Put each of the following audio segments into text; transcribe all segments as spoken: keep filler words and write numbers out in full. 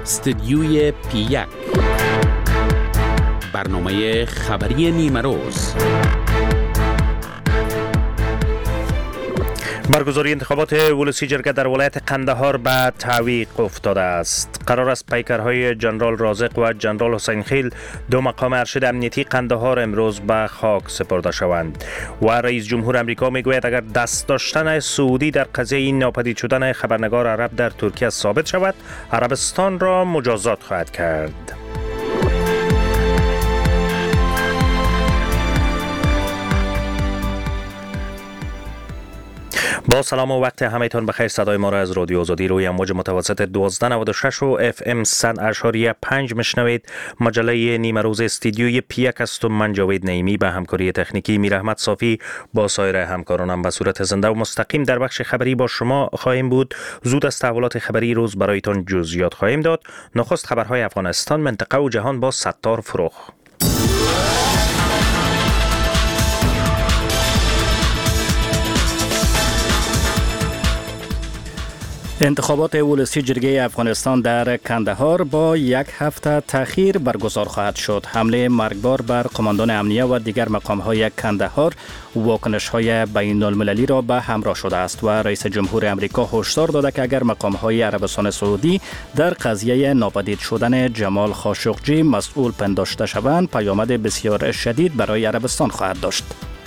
استدیوی پی یک، برنامه خبری نیمروز. برگزاری انتخابات ولسی جرگه در ولایت قندهار به تعویق افتاده است. قرار است پیکرهای جنرال رازق و جنرال حسین خیل، دو مقام ارشد امنیتی قندهار، امروز به خاک سپرده شوند. و رئیس جمهور امریکا میگوید اگر دست داشتن سعودی در قضیه این ناپدید شدن خبرنگار عرب در ترکیه ثابت شود، عربستان را مجازات خواهد کرد. با سلام و وقت همه‌تان بخیر. صدای ما را از رادیو آزادی روی امواج متوسط دوازده نود و شش و اف ام صد اشاری پنج میشنوید. مجله نیمروز استودیوی پی یک است و من جاوید نعیمی به همکاری تکنیکی میر احمد صافی با سایر همکارانم به صورت زنده و مستقیم در بخش خبری با شما خواهیم بود. زود از تحولات خبری روز برایتان جزئیات خواهیم داد. نخست خبرهای افغانستان، منطقه و جهان با ستار فروغ. انتخابات ولسی جرگه افغانستان در کندهار با یک هفته تأخیر برگزار خواهد شد. حمله مرگبار بر قماندان امنیه و دیگر مقام‌های کندهار واکنش‌های بین‌المللی را به همراه شده است و رئیس جمهور امریکا هشدار داده که اگر مقام‌های عربستان سعودی در قضیه ناپدید شدن جمال خاشقجی مسئول پنداشته شوند، پیامد بسیار شدید برای عربستان خواهد داشت.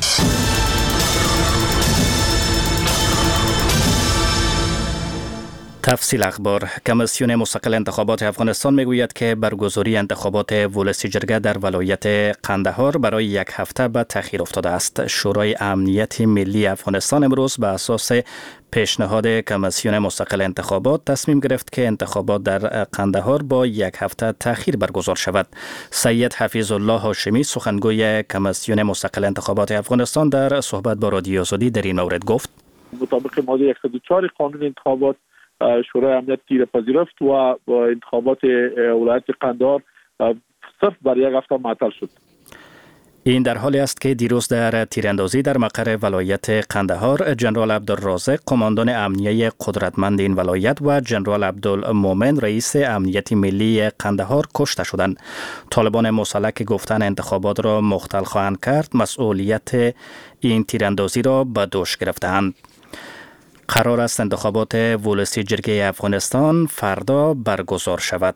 تفصیل اخبار. کمیسیون مستقل انتخابات افغانستان میگوید که برگزاری انتخابات ولسی جرگه در ولایت قندهار برای یک هفته به تأخیر افتاده است. شورای امنیت ملی افغانستان امروز به اساس پیشنهاد کمیسیون مستقل انتخابات تصمیم گرفت که انتخابات در قندهار با یک هفته تأخیر برگزار شود. سید حفیظ الله هاشمی، سخنگوی کمیسیون مستقل انتخابات افغانستان، در صحبت با رادیو آزادی در این مورد گفت: مطابق ماده صد و چهار قانون انتخابات، شورای امنیت تیر پذیرفت و با انتخابات ولایت قندهار صرف برای یک هفته معطل شد. این در حالی است که دیروز در تیراندازی در مقر ولایت قندهار، جنرال عبدالرازق، قماندان امنیه قدرتمند این ولایت، و جنرال عبدالمومن، رئیس امنیت ملی قندهار کشته شدند. طالبان مسلح که گفتن انتخابات را مختل خواهند کرد، مسئولیت این تیراندازی را به دوش گرفتند. قرار است انتخابات ولسی جرگه افغانستان فردا برگزار شود.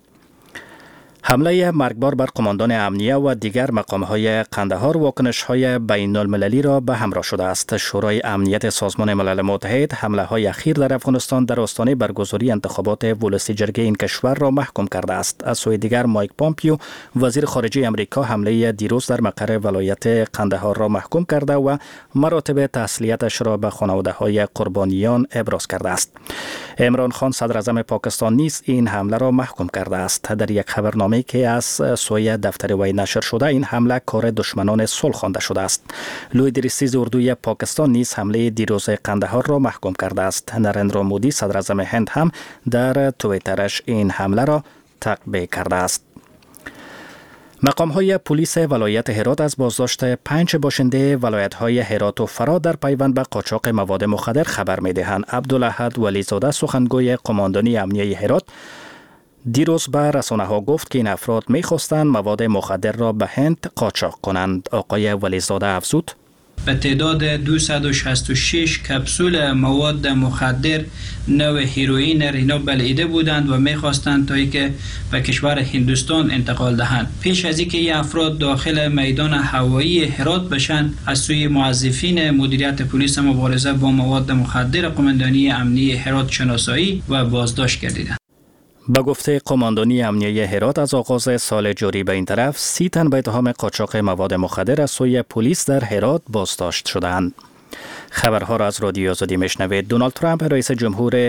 حمله مرگبار بر قماندان امنیه و دیگر مقام‌های قندهار واکنش‌های بین‌المللی را به همراه شده است. شورای امنیت سازمان ملل متحد حمله‌های اخیر در افغانستان در آستانه برگزاری انتخابات ولسی جرگه این کشور را محکوم کرده است. از سوی دیگر مایک پامپیو، وزیر خارجه امریکا، حمله دیروز در مقر ولایت قندهار را محکوم کرده و مراتب تسلیتش را به خانواده‌های قربانیان ابراز کرده است. عمران خان، صدر اعظم پاکستان، نیز این حمله را محکوم کرده است. در یک خبرنامه که از سوی دفتر وی نشر شده، این حمله کار دشمنان صلح خوانده شده است. لوی دریستیز اردوی پاکستان نیز حمله دیروز قندهار را محکوم کرده است. نریندرا مودی، صدر اعظم هند، هم در توییترش این حمله را تقبیح کرده است. مقام‌های پلیس ولایت هرات از بازداشت پنج باشنده ولایت‌های هرات و فرا در پیوند به قاچاق مواد مخدر خبر می‌دهند. عبدالاحد ولیزاده، سخنگوی قماندانی امنیه هرات، دیروز به رسانه‌ها گفت که این افراد می‌خواستند مواد مخدر را به هند قاچاق کنند. آقای ولیزاده افزود: به تعداد دویست و شصت و شش کپسول مواد مخدر نوع هیروئین اینا بلعیده بودند و می‌خواستند تا اینکه به کشور هندوستان انتقال دهند. پیش از اینکه این افراد داخل میدان هوایی هرات بشن، از سوی موظفین مدیریت پلیس مبارزه با مواد مخدر قماندانی امنیه هرات شناسایی و بازداشت گردیدند. به گفته قماندانی امنیه هرات، از آغاز سال جاری به این طرف سی تن به اتهام قاچاق مواد مخدر از سوی پلیس در هرات بازداشت شدند. خبرها را از رادیو آزادی میشنوید. دونالد ترامپ، رئیس جمهور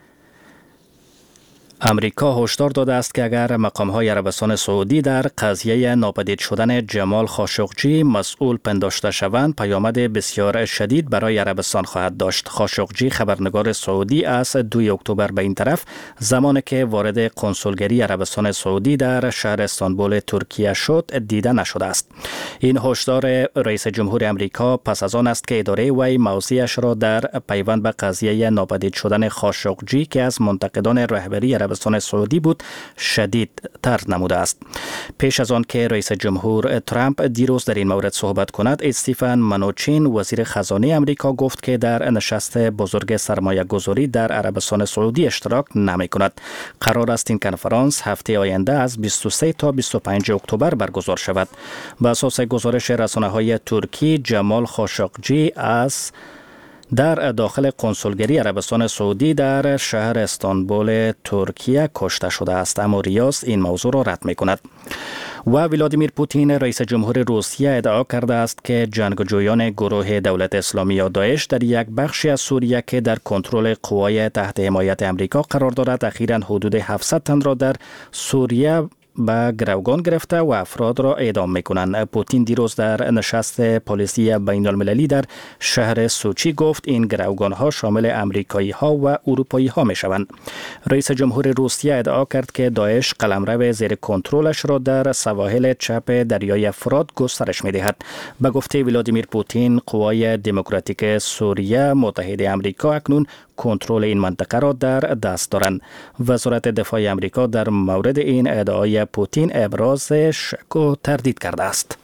امریکا، هشدار داده است که اگر مقام‌های عربستان سعودی در قضیه ناپدید شدن جمال خاشقجی مسئول پنداشته شوند، پیامد بسیار شدید برای عربستان خواهد داشت. خاشقجی، خبرنگار سعودی، از دوم اکتبر به این طرف، زمانی که وارد کنسولگری عربستان سعودی در شهر استانبول ترکیه شد، دیده نشده است. این هشدار رئیس جمهور امریکا پس از آن است که اداره وی موضعش را در پیوند به قضیه ناپدید شدن خاشقجی که از منتقدان رهبری عربستان سعودی بود شدیدتر نموده است. پیش از آن که رئیس جمهور ترامپ دیروز در این مورد صحبت کند، استیفن منوچین وزیر خزانه امریکا گفت که در نشست بزرگ سرمایه گذاری در عربستان سعودی اشتراک نمی کند. قرار است این کنفرانس هفته آینده از بیست و سه تا بیست و پنج اکتبر برگزار شود. به اساس گزارش رسانه‌های ترکی، جمال خاشقجی از در داخل کنسولگری عربستان سعودی در شهر استانبول ترکیه کشته شده است، اما ریاض این موضوع را رد می کند. و ولادیمیر پوتین رئیس جمهور روسیه ادعا کرده است که جنگجویان گروه دولت اسلامی یا داعش در یک بخشی از سوریه که در کنترل قوای تحت حمایت امریکا قرار دارد اخیراً حدود هفتصد تن را در سوریه به گروگان گرفته و افراد را اعدام میکنند. پوتین دیروز در نشست پلیسی بین المللی در شهر سوچی گفت این گروگان ها شامل امریکایی ها و اروپایی ها می شوند. رئیس جمهور روسیه ادعا کرد که داعش قلمرو زیر کنترلش را در سواحل چپ دریای فرات گسترش می دهد. به گفته ولادیمیر پوتین، قوای دموکراتیک سوریه متحد امریکا اکنون کنترل این منطقه را در دست دارند. وزارت دفاع امریکا در مورد این ادعای پوتین ابراز شک و تردید کرده است.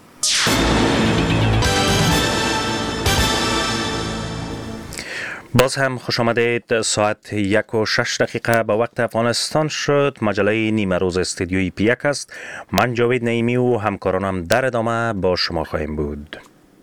باز هم خوش آمدید. ساعت یک و شش دقیقه به وقت افغانستان شد. مجله نیمه روز استودیوی پی یک است. من جاوید نعیمی و همکارانم در ادامه با شما خواهیم بود.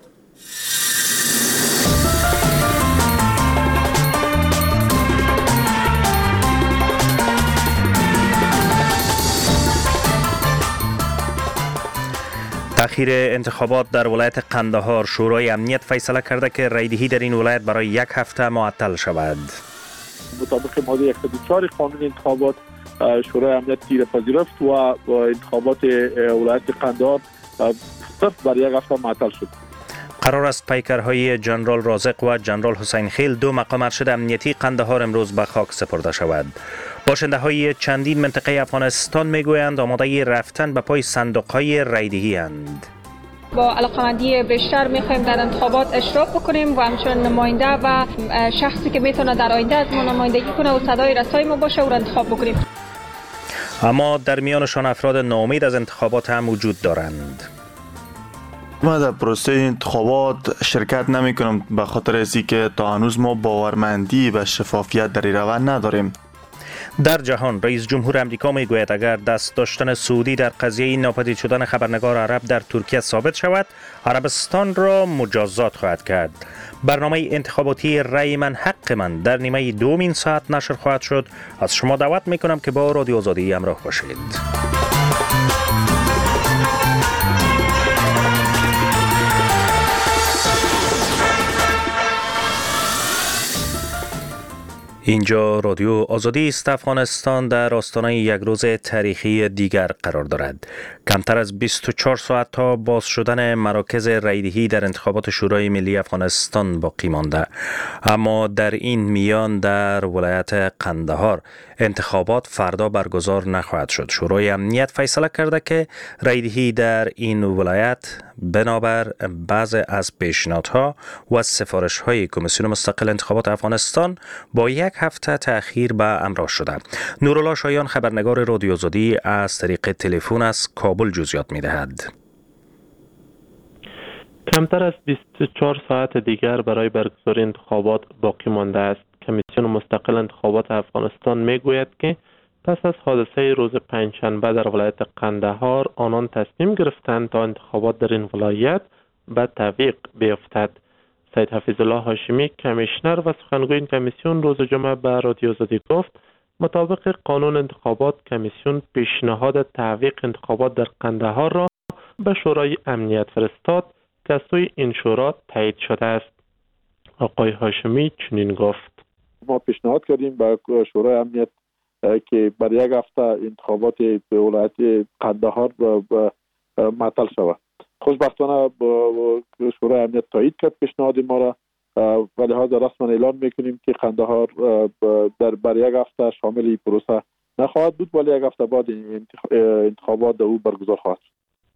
تأخیر انتخابات در ولایت قندهار. شورای امنیت فیصله کرده که رایدهی در این ولایت برای یک هفته معطل شود. مطابق ماده صد و چهار قانون انتخابات، شورای امنیت تیر پذیرفت و انتخابات ولایت قندهار صرف برای یک هفته معطل شد. قرار است پیکرهای جنرال رازق و جنرال حسین خیل، دو مقام ارشد امنیتی قندهار، امروز به خاک سپرده شود. باشنده های چندین منطقه افغانستان میگویند آماده رفتن به پای صندوق های رایدهی اند. با علاقمندی بیشتر میخوایم در انتخابات اشتراک بکنیم و همچنین نماینده و شخصی که میتونه در آینده از ما نمایندگی کنه و صدای رسای ما باشه او را انتخاب بکنیم. اما در میانشان افراد ناامید از انتخابات هم وجود دارند. ما در پروسه انتخابات شرکت نمی کنم به خاطر ازی که تا هنوز ما باورمندی و شفافیت در این روند نداریم. در جهان، رئیس جمهور امریکا میگوید اگر دست داشتن سعودی در قضیه ناپدید شدن خبرنگار عرب در ترکیه ثابت شود، عربستان را مجازات خواهد کرد. برنامه انتخاباتی رای من حق من در نیمه دوم این ساعت نشر خواهد شد. از شما دعوت میکنم که با رادیو آزادی همراه باشید. اینجا رادیو آزادی است. افغانستان در آستانه یک روز تاریخی دیگر قرار دارد. کمتر از بیست و چهار ساعت تا باز شدن مراکز رایدهی در انتخابات شورای ملی افغانستان باقی مانده. اما در این میان در ولایت قندهار انتخابات فردا برگزار نخواهد شد. شورای امنیت فیصله کرده که رایدهی در این ولایت بنابر بعض از پیشنهادها و سفارش‌های کمیسیون مستقل انتخابات افغانستان با یک هفته تأخیر به همراه شده. نورالله شایان خبرنگار رادیو آزادی از طریق تلفن از کابل جزئیات می‌دهد. کمتر از بیست و چهار ساعت دیگر برای برگزاری انتخابات باقی مانده است. کمیسیون مستقل انتخابات افغانستان میگوید که پس از حادثه روز پنجشنبه در ولایت قندهار آنان تصمیم گرفتند تا انتخابات در این ولایت به تعویق بیفتد. سید حفیظالله هاشمی کمیشنر و سخنگوی این کمیسیون روز جمعه به رادیو آزادی گفت مطابق قانون انتخابات کمیسیون پیشنهاد تعویق انتخابات در قندهار را به شورای امنیت فرستاد که از سوی این شورا تایید شده است. آقای هاشمی چنین گفت: ما پیشنهاد کردیم به شورای امنیت که برای یک هفته انتخابات به ولایت قندهار معطل شود. خوشبختانه شورای امنیت تایید کرد پیشنهاد ما را و لحاظ رسما اعلان میکنیم که قندهار در برای یک هفته شامل این پروسه نخواهد بود، ولی یک هفته بعد انتخابات در او برگزار خواهد شد.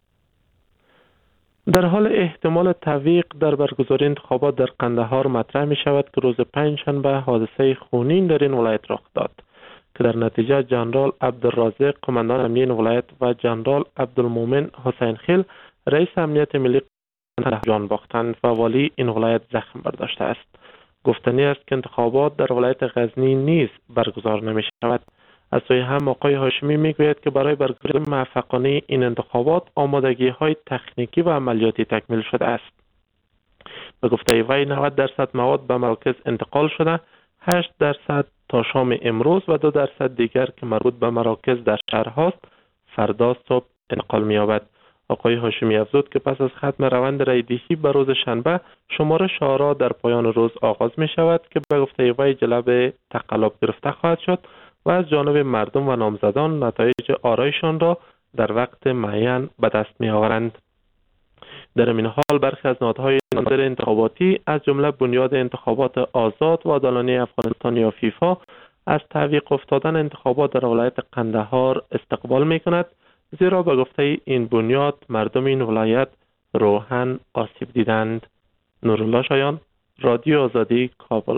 در حال احتمال تعویق در برگزاری انتخابات در قندهار مطرح می شود که روز پنجشنبه حادثه خونین در این ولایت رخ داد. که در نتیجه جنرال عبدالرازق قماندان امنیه این ولایت و جنرال عبدالمومن حسین خیل رئیس امنیت ملی جان باختند و والی این ولایت زخم برداشته است. گفتنی است که انتخابات در ولایت غزنی نیز برگزار نمی شود. از سوی هم آقای هاشمی میگوید که برای برگزاری موفقانه این انتخابات آمادگی های تکنیکی و عملیاتی تکمیل شده است. به گفته وی نود درصد مواد به مراکز انتقال شده، هشت درصد تا شام امروز و دو درصد دیگر که مربوط به مراکز در شهرهاست فردا صبح انتقال می‌یابد. آقای هاشمی افزود که پس از ختم روند رایدهی به روز شنبه شمارش آرا در پایان روز آغاز می شود که به گفته وی جلب تقلب گرفته خواهد شد و از جانب مردم و نامزدان نتایج آرایشان را در وقت معین به دست می آورند. در این حال برخی از نهادهای نظر انتخاباتی از جمله بنیاد انتخابات آزاد و عادلانه افغانستان یا فیفا از تعویق افتادن انتخابات در ولایت قندهار استقبال می کند، زیرا به گفته این بنیاد مردم این ولایت روحاً آسیب دیدند. نورالله شایان، رادیو آزادی، کابل.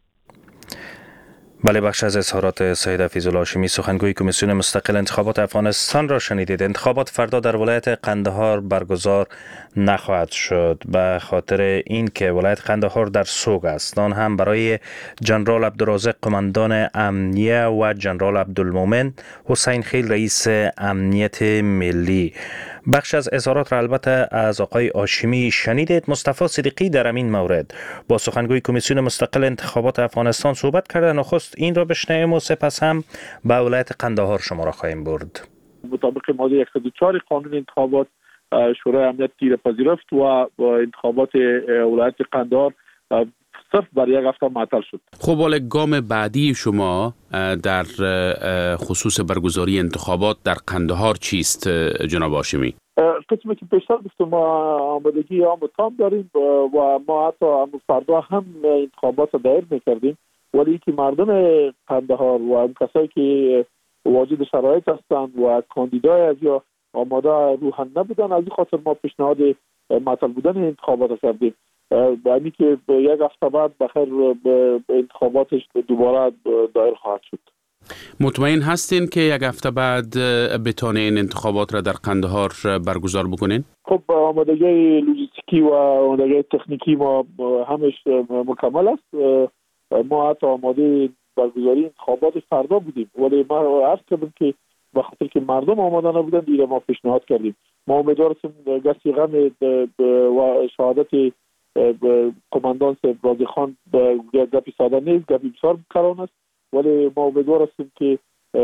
بله، بخش از اظهارات سید حفیظالله هاشمی سخنگوی کمیسیون مستقل انتخابات افغانستان را شنیدید. انتخابات فردا در ولایت قندهار برگزار نخواهد شد به خاطر اینکه ولایت قندهار در سوگ است. آن هم برای جنرال عبدالرازق قماندان امنیه و جنرال عبدالمومن حسین خیل رئیس امنیت ملی. بخش از اظهارات را البته از آقای هاشمی شنیدید. مصطفی صدیقی در همین مورد با سخنگوی کمیسیون مستقل انتخابات افغانستان صحبت کرده. نخست این را بشنویم و سپس هم به ولایت قندهار شما را خواهیم برد. مطابق ماده صد و چهار قانون انتخابات شورای امنیت تیر پذیرفت و انتخابات ولایت قندهار صرف برای یک هفته معطل شد. خب حالا گام بعدی شما در خصوص برگزاری انتخابات در قندهار چیست جناب هاشمی؟ قسمی که پیشتر گفتم ما آمادگی عام تام داریم و ما حتی فردا هم انتخابات دایر میکردیم، ولی که مردم قندهار و اون کسایی که واجد شرایط هستند و کاندیدای از یا آماده روحاً نبودن، از این خاطر ما پیشنهاد معطل بودن انتخابات کردیم. یعنی که یک هفته بعد بخیر انتخاباتش دوباره دایر خواهد شد. مطمئن هستین که یک هفته بعد بتونین انتخابات را در قندهار برگزار بکنین؟ خب آمادگی لوجستیکی و آمادگی تکنیکی ما همش مکمل است. ما حتی آماده برگزاری انتخابات فردا بودیم، ولی ما عرض کردم که به خاطر که مردم آماده نبودن دیگه ما پیشنهاد کردیم. ما امیدوار هستیم گسی غم و شهادت قماندان صاحب رازی خان گپی ساده نیست، گپی بسیار کران است، ولی ما امیدوار هستیم که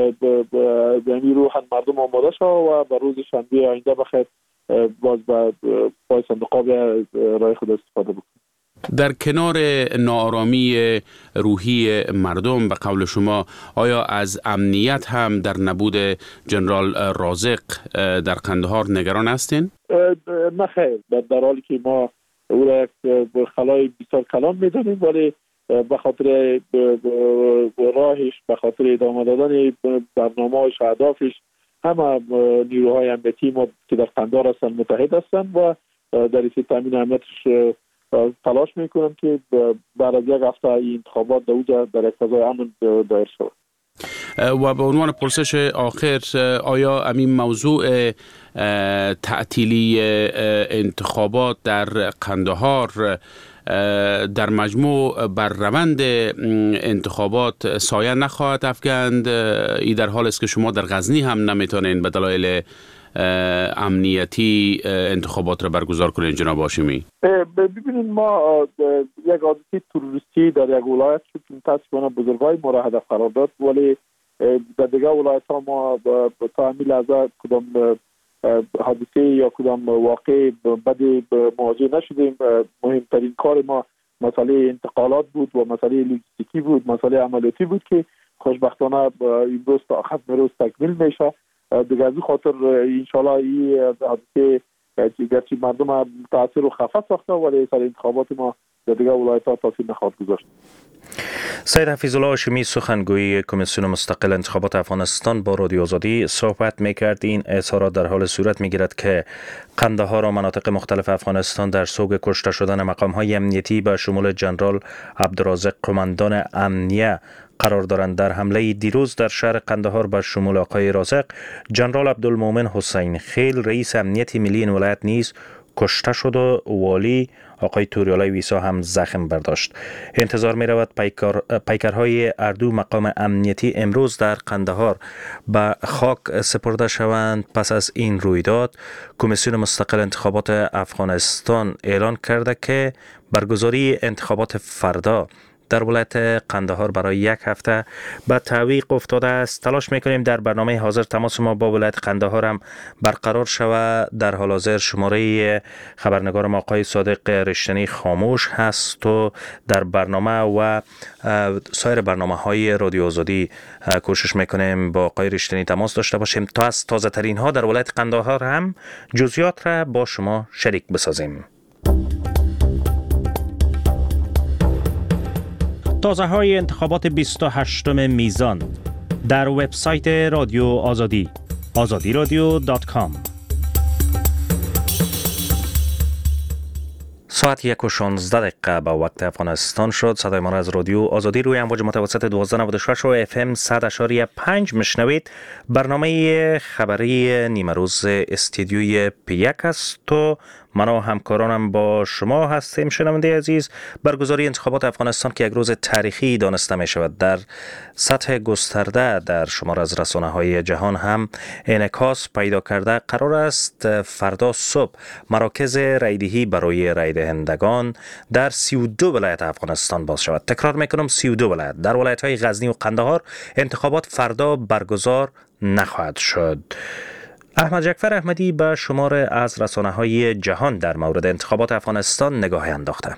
به روحاً مردم آماده شد و به روز شنبه آینده بخیر باز به پای صندوق‌ها رای خود استفاده بکنیم. در کنار ناآرامی روحی مردم به قول شما، آیا از امنیت هم در نبود جنرال رازق در قندهار نگران هستین؟ نه خیر، در حالی که ما او را یک خلای بسیار کلان میدونیم، ولی به خاطر راهش، به خاطر ادامه دادن برنامه‌اش، اهدافش، همه نیروهای امنیتی ما که در قندهار هستن متحد هستن و در این تامین امنیتش تلاش میکنم که بعد از یک هفته این انتخابات در در یک فضای امن دایر شود. و به عنوان پرسش آخر، آیا همین موضوع تعطیلی انتخابات در قندهار در مجموع بر روند انتخابات سایه نخواهد افکند؟ ای در حال است که شما در غزنی هم نمیتونین به دلایل امنیتی انتخابات را برگزار کنین جناب هاشمی؟ ببینید، ما یک حادثه تروریستی در یک ولایت شد که متاسفانه بزرگای ما را هدف قرار داد، ولی در دیگر ولایت ها ما تا همین لحظه کدام حادثه یا کدام واقع بدی مواجه نشدیم. مهمترین کار ما مسئله انتقالات بود و مسئله لوجستیکی بود، مسئله عملیاتی بود که خوشبختانه امروز تا ختم روز تکمیل میشه. دیگر از این خاطر انشالله این حادثه گرچه مردم تاثیر و خفه ساخته، ولی سر انتخابات ما در دیگر ولایت ها تاثیر نخواهد گذاشت. سید حفیظالله هاشمی سخنگوی کمیسیون مستقل انتخابات افغانستان با رادیو آزادی صحبت میکرد. این اظهارات در حال صورت میگیرد که قندهار و مناطق مختلف افغانستان در سوگ کشته شدن مقام‌های امنیتی به شمول جنرال عبدالرازق قماندان امنیه قرار دارند. در حمله دیروز در شهر قندهار به شمول آقای رازق، جنرال عبدالمومن حسین خیل رئیس امنیت ملی این ولایت نیز کشته شد و والی آقای توریالای ویسا هم زخم برداشت. انتظار می رود پیکر، پیکرهای اردو مقام امنیتی امروز در قندهار به خاک سپرده شوند. پس از این رویداد کمیسیون مستقل انتخابات افغانستان اعلان کرده که برگزاری انتخابات فردا در ولایت قندهار برای یک هفته به تعویق افتاده است. تلاش میکنیم در برنامه حاضر تماس ما با ولایت قندهار هم برقرار شود. در حال حاضر شماره خبرنگار ما آقای صادق رشتنی خاموش هست و در برنامه و سایر برنامه های رادیو آزادی کوشش میکنیم با آقای رشتنی تماس داشته باشیم تا از تازه ترین ها در ولایت قندهار هم جزئیات را با شما شریک بسازیم. تازه های انتخابات بیست و هشتم میزان در وبسایت رادیو آزادی آزادی رادیو دات کام. ساعت یک و شانزده دقیقه به وقت افغانستان شد. صدای ما را از رادیو آزادی روی امواج متوسط دوازده ممیز نود و شش و اف ام صد اشاری پنج مشنوید. برنامه خبری نیمه روز استدیوی پی یک است و من و همکارانم با شما هستیم. شنونده عزیز، برگزاری انتخابات افغانستان که یک روز تاریخی دانسته می شود در سطح گسترده در شمار از رسانه های جهان هم انعکاس پیدا کرده، قرار است فردا صبح مراکز رایدهی برای رای دهندگان در سی و دو ولایت افغانستان باز شود. تکرار میکنم، سی و دو ولایت. در ولایت های غزنی و قندهار انتخابات فردا برگزار نخواهد شد. احمد جعفر احمدی به شمار از رسانه‌های جهان در مورد انتخابات افغانستان نگاهی انداخته.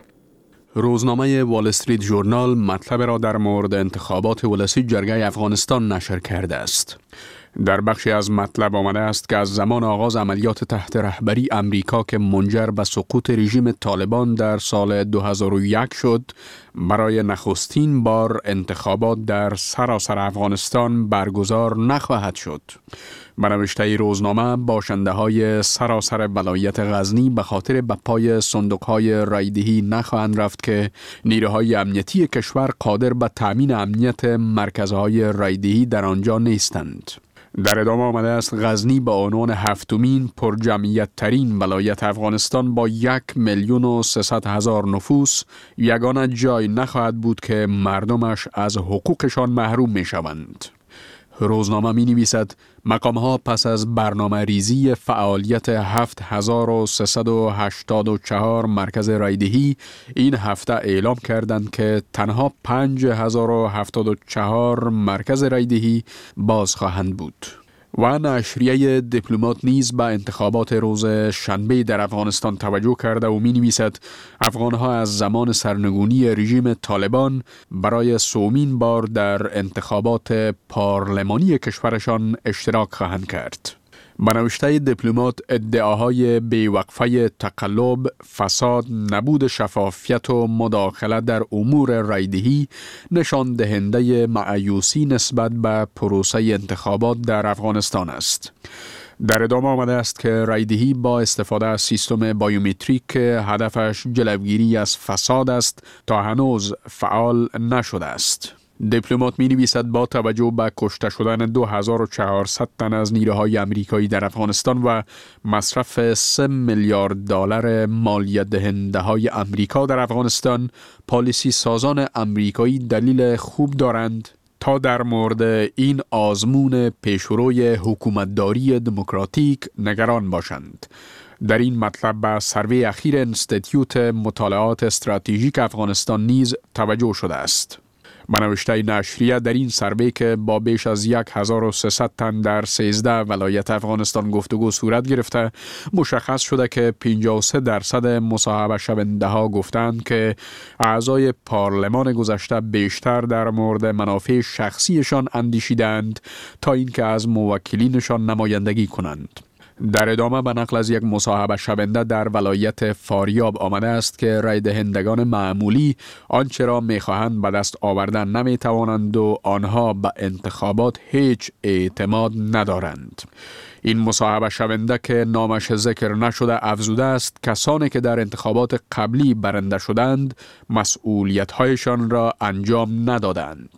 روزنامه وال استریت ژورنال مطلب را در مورد انتخابات ولسی جرگه افغانستان نشر کرده است. در بخشی از مطلب آمده است که از زمان آغاز عملیات تحت رهبری امریکا که منجر به سقوط رژیم طالبان در سال دو هزار و یک شد، برای نخستین بار انتخابات در سراسر افغانستان برگزار نخواهد شد. به نوشته روزنامه، باشنده های سراسر ولایت غزنی به خاطر به پای صندوق های رایدهی نخواهند رفت که نیروهای امنیتی کشور قادر به تامین امنیت مرکزهای رایدهی در آنجا نیستند. در ادامه آمده است غزنی با عنوان هفتمین پرجمعیت ترین ولایت افغانستان با یک میلیون و سیصد هزار نفوس یگانه جای نخواهد بود که مردمش از حقوقشان محروم می شوند. روزنامه می نویسد مقام ها پس از برنامه ریزی فعالیت هفت هزار و سیصد و هشتاد و چهار مرکز رایدهی این هفته اعلام کردند که تنها پنج هزار و هفتاد و چهار مرکز رایدهی باز خواهند بود. و نشریه دیپلمات نیز به انتخابات روز شنبه در افغانستان توجه کرده و می نویسد افغانها از زمان سرنگونی رژیم طالبان برای سومین بار در انتخابات پارلمانی کشورشان اشتراک خواهند کرد. به نوشته دیپلمات ادعاهای بیوقفه تقلب، فساد، نبود شفافیت و مداخله در امور رایدهی نشان دهنده مایوسی نسبت به پروسه انتخابات در افغانستان است. در ادامه آمده است که رایدهی با استفاده از سیستم بایومتریک که هدفش جلوگیری از فساد است تا هنوز فعال نشده است. دیپلمات می نویسد با توجه به کشته شدن دو هزار و چهارصد تن از نیروهای امریکایی در افغانستان و مصرف سه میلیارد دلار مالیات دهنده های امریکا در افغانستان، پالیسی سازان امریکایی دلیل خوب دارند تا در مورد این آزمون پیشروی حکومتداری دموکراتیک نگران باشند. در این مطلب به سروی اخیر انستیتیوت مطالعات استراتژیک افغانستان نیز توجه شده است. به نوشته نشریه در این سروی که با بیش از یک هزار و سیصد تن در سیزده ولایت افغانستان گفتگو صورت گرفته، مشخص شده که پنجاه و سه درصد مصاحبه شونده ها گفتند که اعضای پارلمان گذشته بیشتر در مورد منافع شخصیشان اندیشیدند تا اینکه از موکلینشان نمایندگی کنند. در ادامه به نقل از یک مصاحبه شونده در ولایت فاریاب آمده است که رای دهندگان معمولی آنچه را می‌خواهند به دست آوردن نمی‌توانند و آنها به انتخابات هیچ اعتماد ندارند. این مصاحبه شونده که نامش ذکر نشده افزوده است کسانی که در انتخابات قبلی برنده شدند مسئولیت‌هایشان را انجام ندادند.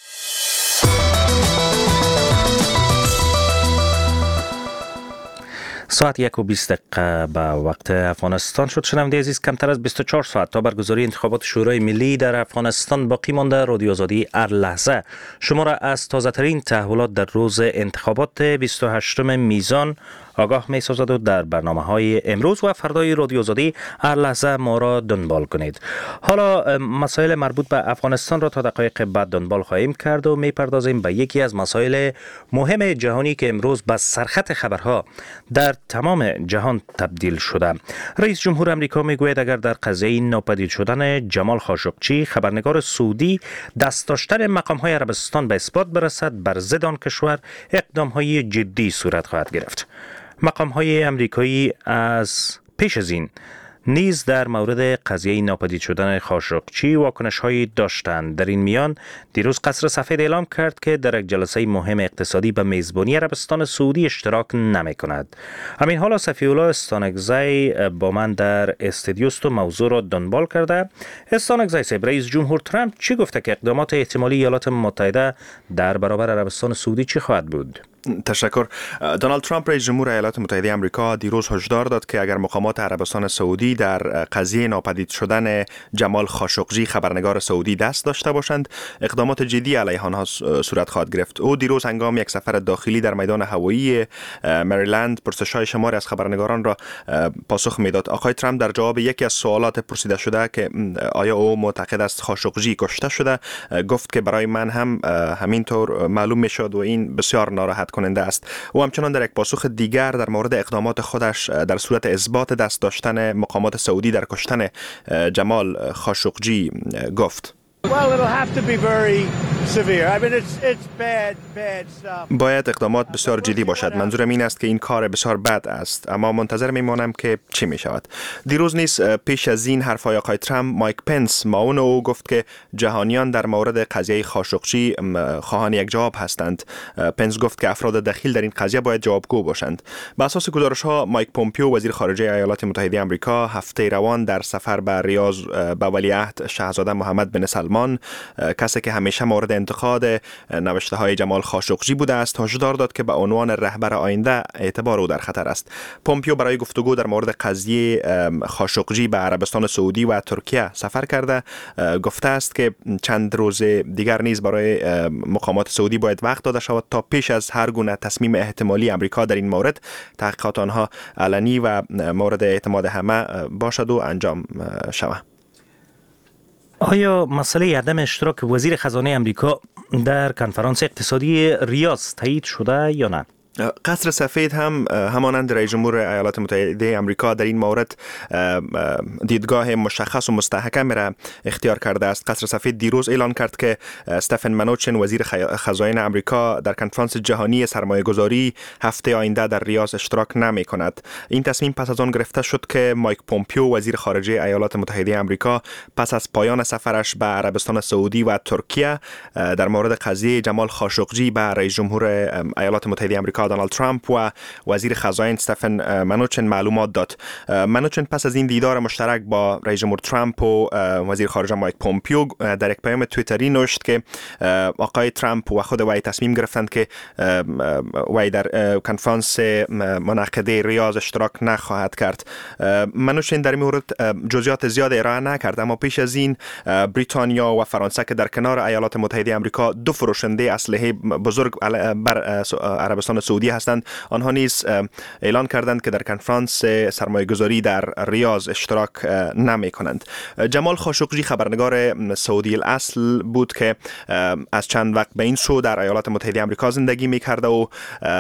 ساعت یک و بیست دقیقه به وقت افغانستان شد. شنونده عزیز، کمتر از بیست و چهار ساعت تا برگزاری انتخابات شورای ملی در افغانستان باقی مانده. رادیو آزادی هر لحظه شما را از تازه ترین تحولات در روز انتخابات بیست و هشتم میزان آگاه می سازد و در برنامه های امروز و فردای رادیو آزادی هر لحظه ما را دنبال کنید. حالا مسائل مربوط به افغانستان را تا دقایق بعد دنبال خواهیم کرد و می پردازیم به یکی از مسائل مهم جهانی که امروز به سرخط خبرها در تمام جهان تبدیل شده. رئیس جمهور امریکا می گوید اگر در قضیه ناپدید شدن جمال خاشقچی خبرنگار سعودی دست داشتن مقام های عربستان به اثبات برسد، بر ضد آن کشور اقدام های جدی صورت خواهد گرفت. مقام های امریکایی از پیش از این نیز در مورد قضیه ناپدید شدن خاشقچی واکنش هایی داشتند. در این میان دیروز قصر سفید اعلام کرد که در یک جلسه مهم اقتصادی به میزبانی عربستان سعودی اشتراک نمی کند. همین حالا صفی‌الله استانکزی با من در استودیوست و موضوع را دنبال کرده. استانکزی صاحب، رئیس جمهور ترامپ چی گفته که اقدامات احتمالی ایالات متحده در برابر عربستان سعودی چی خواهد بود؟ تشکر. دونالد ترامپ رئیس جمهور ایالات متحده آمریکا دیروز هشدار داد که اگر مقامات عربستان سعودی در قضیه ناپدید شدن جمال خاشقچی خبرنگار سعودی دست داشته باشند، اقدامات جدی علیه آنها صورت خواهد گرفت. او دیروز هنگام یک سفر داخلی در میدان هوایی مریلند پرسش‌های شماری از خبرنگاران را پاسخ میداد. آقای ترامپ در جواب یکی از سوالات پرسیده شده که آیا او معتقد است خاشقچی کشته شده، گفت که برای من هم همینطور معلوم میشد و این بسیار ناراحت کننده است. او همچنان در یک پاسخ دیگر در مورد اقدامات خودش در صورت اثبات دست داشتن مقامات سعودی در کشتن جمال خاشقچی گفت: باید اقدامات بسیار جدی باشد. منظورم این است که این کار بسیار بد است، اما منتظر میمانم که چی می شود. دیروز نیز پیش از این حرفای آقای ترامپ، مایک پنس معاون او گفت که جهانیان در مورد قضیه خاشقچی خواهان یک جواب هستند. پنس گفت که افراد دخیل در این قضیه باید جوابگو باشند. به اساس گزارش ها، مایک پومپیو وزیر خارجه ایالات متحده آمریکا هفته روان در سفر به ریاض به ولیعهد شاهزاده محمد بن سلمان، کسی که همیشه مورد انتقاد نوشته های جمال خاشقچی بوده است، هشدار داد که به عنوان رهبر آینده اعتبار او در خطر است. پومپیو برای گفتگو در مورد قضیه خاشقچی به عربستان سعودی و ترکیه سفر کرده، گفته است که چند روز دیگر نیز برای مقامات سعودی باید وقت داده شود تا پیش از هر گونه تصمیم احتمالی امریکا در این مورد تحقیقات آنها علنی و مورد اعتماد همه باشد و انجام شود. آیا مسئله عدم اشتراک وزیر خزانه امریکا در کنفرانس اقتصادی ریاض تایید شده یا نه؟ قصر سفید هم همانند رئیس جمهور ایالات متحده آمریکا در این مورد دیدگاه مشخص و مستحکم را اختیار کرده است. قصر سفید دیروز اعلان کرد که استفن منوچن وزیر خزاین آمریکا در کنفرانس جهانی سرمایه‌گذاری هفته آینده در ریاض اشتراک نمی کند. این تصمیم پس از آن گرفته شد که مایک پومپیو وزیر خارجه ایالات متحده آمریکا پس از پایان سفرش به عربستان سعودی و ترکیه در مورد قضیه جمال خاشقچی به رئیس جمهور ایالات متحده آمریکا دونالد ترامپ و وزیر خزاین استفن منوچن معلومات داد. منوچن پس از این دیدار مشترک با رئیس جمهور ترامپ و وزیر خارجه مایک پومپیو در یک پیام توییتری نوشت که آقای ترامپ و خود وی تصمیم گرفتند که وی در کنفرانس منعقده ریاض اشتراک نخواهد کرد. منوچن در این مورد جزئیات زیاد ارائه نکرد، اما پیش از این بریتانیا و فرانسه که در کنار ایالات متحده آمریکا دو فروشنده اسلحه بزرگ بر عربستان سعودی هستند، آنها نیز اعلان کردند که در کنفرانس سرمایه‌گذاری در ریاض اشتراک نمی کنند. جمال خاشقچی خبرنگار سعودی الاصل بود که از چند وقت به این سو در ایالات متحده آمریکا زندگی می کرده و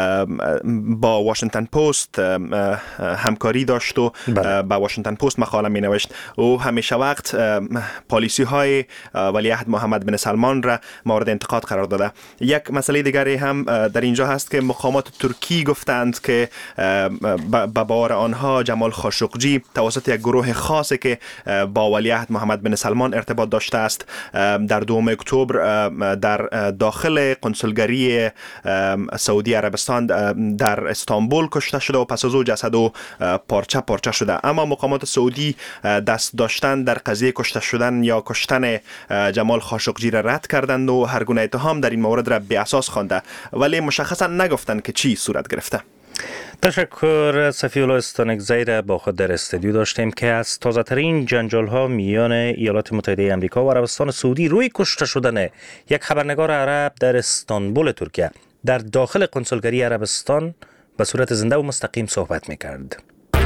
با واشنگتن پست همکاری داشت و با واشنگتن پست مقاله می نوشت. او همیشه وقت پالیسی های ولیعهد محمد بن سلمان را مورد انتقاد قرار داده. یک مسئله دیگری هم در اینجا هست که مقامات مقامات ترکی گفتند که به باور آنها جمال خاشقجی توسط یک گروه خاصی که با ولیعهد محمد بن سلمان ارتباط داشته است در دوم اکتبر در داخل کنسولگری سعودی عربستان در استانبول کشته شده و پس از او جسد و پارچه پارچه شده. اما مقامات سعودی دست داشتن در قضیه کشته شدن یا کشتن جمال خاشقجی را رد کردند و هر گونه اتهام در این مورد را بی اساس خوانده، ولی مشخصا نگفتند که چی صورت گرفته. تشکر. صفی الله استانکزی را با خود در استودیو داشتیم که از تازه ترین جنجال ها میان ایالات متحده آمریکا و عربستان سعودی روی کشته شدن یک خبرنگار عرب در استانبول ترکیه در داخل کنسولگری عربستان به صورت زنده و مستقیم صحبت میکرد.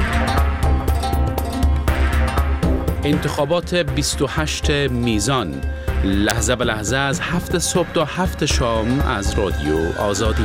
انتخابات بیست و هشت میزان، لحظه به لحظه از هفت صبح تا هفت شام از رادیو آزادی.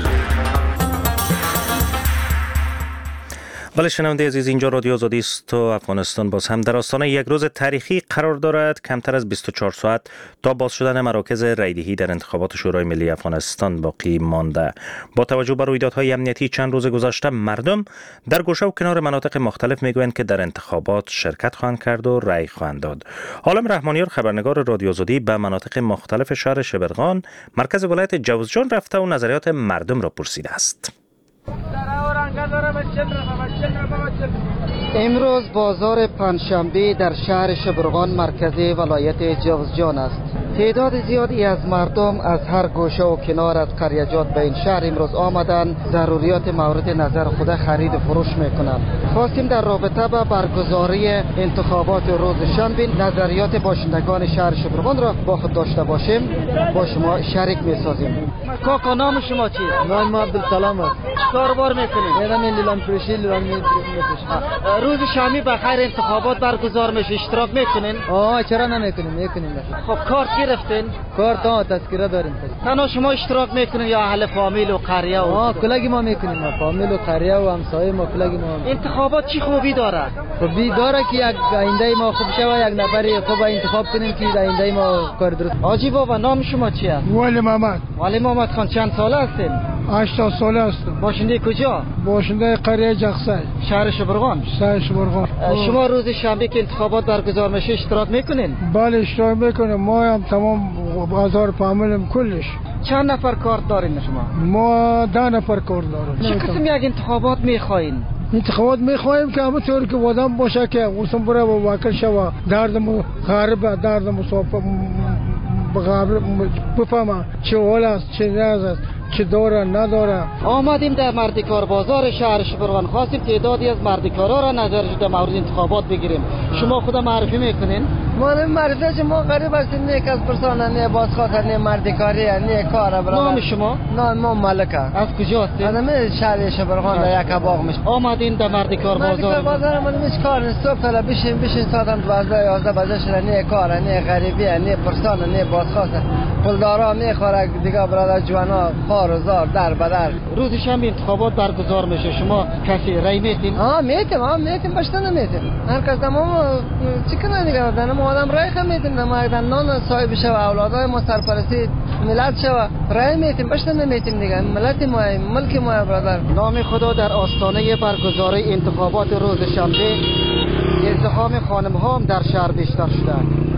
بله شنونده عزیز، اینجا رادیو آزادی است و افغانستان باز هم در آستانه یک روز تاریخی قرار دارد. کمتر از بیست و چهار ساعت تا باز شدن مراکز رایدهی در انتخابات شورای ملی افغانستان باقی مانده. با توجه به رویدادهای امنیتی چند روز گذشته، مردم در گوشه و کنار مناطق مختلف میگویند که در انتخابات شرکت خواهند کرد و رای خواهند داد. عالم رحمانیار خبرنگار رادیو آزادی به مناطق مختلف شهر شبرغان مرکز ولایت جوزجان رفته و نظریات مردم را پرسیده است. امروز بازار پنجشنبه در شهر شبرغان مرکزی ولایت جوزجان است. تعداد زیادی از مردم از هر گوشه و کنار از قریجات به این شهر امروز آمدن ضروریات مورد نظر خود خرید و فروش میکنند. خواستیم در رابطه با برگزاری انتخابات روز شنبه نظریات باشندگان شهر شبرغان را با خود داشته باشیم، با شما شریک میسازیم. کاکا نام شما چیست؟ نام ما عبدالسلام است. چیکار بار میکنید؟ میرم لیلان فروشی لیلان میفروشم. روز شنبه بخیر انتخابات برگزار میشه، اشتراک میکنین؟ آه چرا نمیکنیم؟ میکنیم. خب کارت گرفتین؟ کارت ها تذکره داریم. تنها شما اشتراک میکنین یا اهل فامیل و قریه و آه کلگی ما میکنیم، ما فامیل و قریه و همسایه ما کلگی ما. انتخابات چی خوبی داره؟ خوبی داره که یک آینده ما خوب شوه، یک نفری خوب انتخاب کنیم که آینده ما کار درست. حاجی بابا نام شما چیه؟ ولی محمد. ولی محمد خان چند ساله هستین؟ هشتاد ساله هستم. باشنده کجا؟ باشنده قریه جغسای. شهر شبرغان. شهر شبرغان. شما روز شنبه که انتخابات برگزار میشه اشتراک میکنین؟ بله اشتراک میکنیم. ما هم تمام بازار فامیلم کلش. چند نفر کارت دارین شما؟ ما ده نفر کارت داریم. چه قسم یک انتخابات میخواین؟ انتخابات میخوایم که همه طور که آدم باشه که ورسم بره و واکل شوه، دردم غرب دردم صاف بفهمه چه حال است چه راز است چه داره نداره. آمدیم در مردکار بازار شهر شبرغان، خواستیم تعدادی از مردکارا را نظر در مورد انتخابات بگیریم. شما خود معرفی میکنین؟ ما معرفی ما غریب هستیم، نه یک از پرسان نه بازخواهر نه مردکاری نه کار برای. نام شما؟ نام ما ملکه. از کجا هستید؟ من شهر شبرغان در یک باغ میشه. آمدین در مردکار بازار. مردکار بازار من میش کار نه صبح تا بشین بشین ساعت دوازده یازده بجه شده، نه کار نه غریبی نه پرسان نه بازخواهر. پولدارا میخوره دیگه برادر جوانا خار زار در بدر. روز شنبه انتخابات برگزار میشه، شما کسی رای میتین؟ ها میتیم، ها میتیم، باشتن میتیم. هر کس تمام چی کنه دیگه، دنم آدم رای خم میتیم، نما نان صاحب شو اولادای ما سرپرستی ملت شو رای میتیم، باشتن میتیم دیگه. ملت ما ملک ما برادر. نام خدا در آستانه برگزاری انتخابات روز شنبه ازدحام خانم ها هم در شهر بیشتر شده.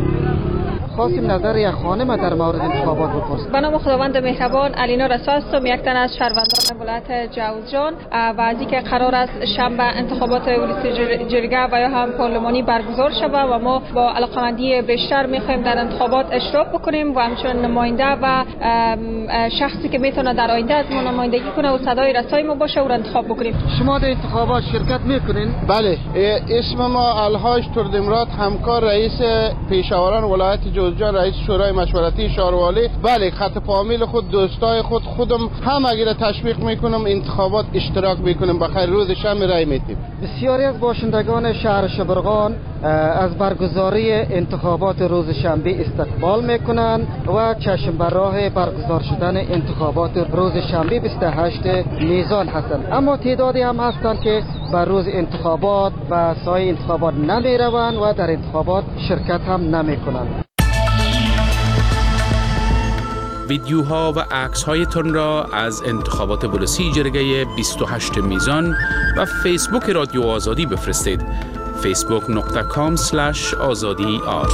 خواستیم نظر یک خانم در مورد انتخابات بپرسیم. به نام خداوند مهربان، علینا رسا هستم، یک تن از شهروندان ولایت جوزجان و از اینکه قرار است شنبه انتخابات ولسی جرگه و یا هم پارلمانی برگزار شود و ما با علاقمندی بیشتر میخوایم در انتخابات اشتراک بکنیم و همچنین نماینده و شخصی که میتونه در آینده از ما نمایندگی کنه و صدای رسای ما باشه و را انتخاب بکنیم. شما در انتخابات شرکت میکنین؟ بله، اسم ما الحاج تردمراد، همکار رئیس پیشاوران ولایت جوزجان، رئیس شورای مشورتی شهروالی. بله، خط فامیل خود، دوستای خود، خودم هم اگر تشویق میکنم انتخابات اشتراک میکنم. بخیر روز شنبه رای میدیم. بسیاری از باشندگان شهر شبرغان از برگزاری انتخابات روز شنبه استقبال میکنند و چشم بر راه برگزار شدن انتخابات روز شنبه بیست و هشت میزان هستند. اما تعدادی هم هستند که بر روز انتخابات و سایه انتخابات نمیروند و در انتخابات شرکت هم نمیکنند. ویدیوها و عکس هایتان را از انتخابات ولسی جرگه بیست و هشت میزان و فیسبوک رادیو آزادی بفرستید. فیسبوک نقطه کام سلش آزادی آر.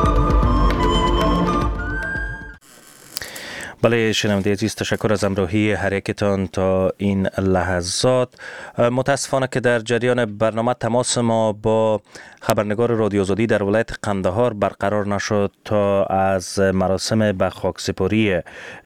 بله شنونده عزیز، تشکر از همراهی هر یکتان تا این لحظات. متاسفانه که در جریان برنامه تماس ما با خبرنگار رادیو آزادی در ولایت قندهار برقرار نشد تا از مراسم به خاکسپاری